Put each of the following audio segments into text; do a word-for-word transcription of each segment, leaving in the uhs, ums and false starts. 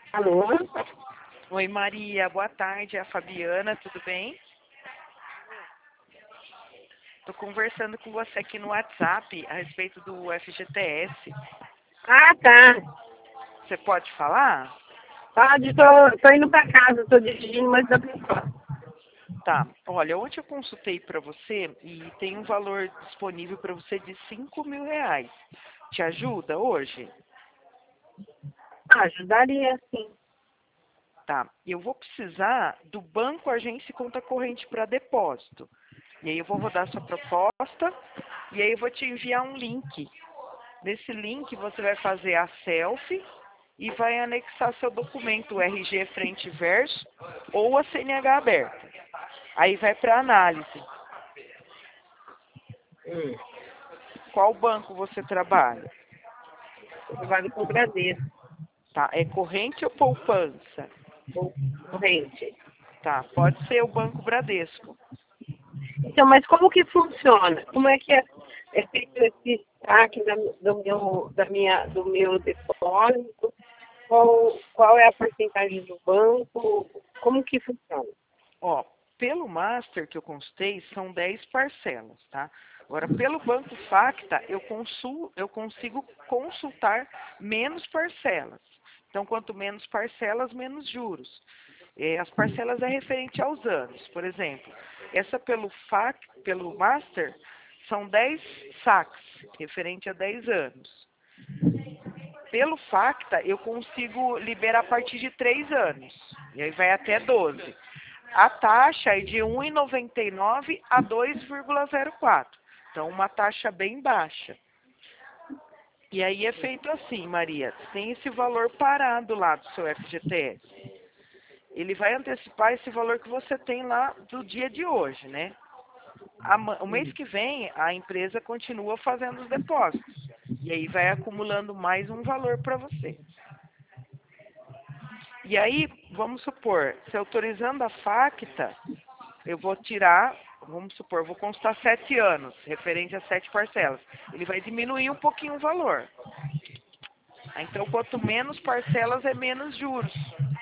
Alô? Oi, Maria, boa tarde, é a Fabiana, tudo bem? Estou conversando com você aqui no WhatsApp a respeito do F G T S. Ah, tá. Você pode falar? Pode, tô, tô indo pra casa, tô dirigindo, mas dá pra falar. Tá. Olha, ontem eu consultei para você e tem um valor disponível para você de cinco mil reais. Te ajuda hoje? Ah, ajudaria, sim. Tá. Eu vou precisar do banco, agência e conta corrente para depósito. E aí eu vou rodar sua proposta e aí eu vou te enviar um link. Nesse link você vai fazer a selfie e vai anexar seu documento, o R G frente e verso ou a C N H aberta. Aí vai para análise. Hum. Qual banco você trabalha? Eu trabalho com Bradesco, Tá? É corrente ou poupança? com corrente. Tá? Pode ser o Banco Bradesco. Então, mas como que funciona? Como é que é, é feito esse saque da, do, meu, da minha, do meu depósito? Qual, qual é a porcentagem do banco? Como que funciona? Ó, pelo Master que eu consultei, são dez parcelas, tá? Agora, pelo Banco Facta, eu, consul, eu consigo consultar menos parcelas. Então, quanto menos parcelas, menos juros. É, as parcelas é referente aos anos. Por exemplo, essa pelo Fac, pelo Master, são dez saques, referente a dez anos. Pelo Facta, eu consigo liberar a partir de três anos. E aí vai até doze. A taxa é de um vírgula noventa e nove a dois vírgula zero quatro. Então, uma taxa bem baixa. E aí é feito assim, Maria. Tem esse valor parado lá do seu F G T S. Ele vai antecipar esse valor que você tem lá do dia de hoje, né? O mês que vem, a empresa continua fazendo os depósitos. E aí vai acumulando mais um valor para você. E aí, vamos supor, se autorizando a Facta, eu vou tirar, vamos supor, vou constar sete anos, referente a sete parcelas. Ele vai diminuir um pouquinho o valor. Então, quanto menos parcelas, é menos juros.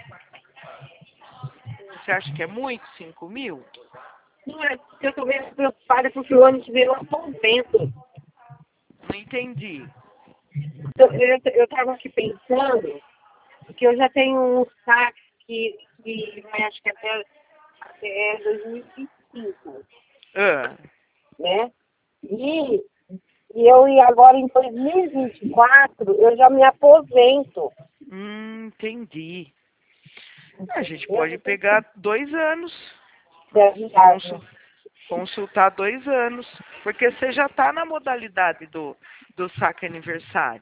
Você acha que é muito, cinco mil? Não é, eu estou meio preocupada porque o ano que vem eu aposento. Não entendi. Eu estava aqui pensando que eu já tenho um saque que, que vai, acho que até, até dois mil e vinte e cinco, Ah, né? E, e eu e agora em dois mil e vinte e quatro eu já me aposento. hum, entendi. A gente Eu pode já tenho que pegar dois anos, ter viagem. consul- consultar dois anos, porque você já está na modalidade do, do saque aniversário.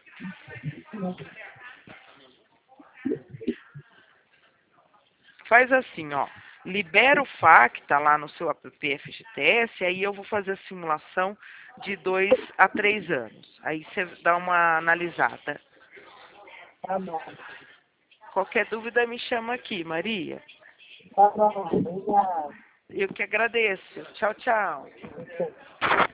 Faz assim, ó. Libera o Facta lá no seu app F G T S, aí eu vou fazer a simulação de dois a três anos. Aí você dá uma analisada. Tá bom. Qualquer dúvida me chama aqui, Maria. Tá bom. Obrigada. Eu que agradeço. Tchau, tchau.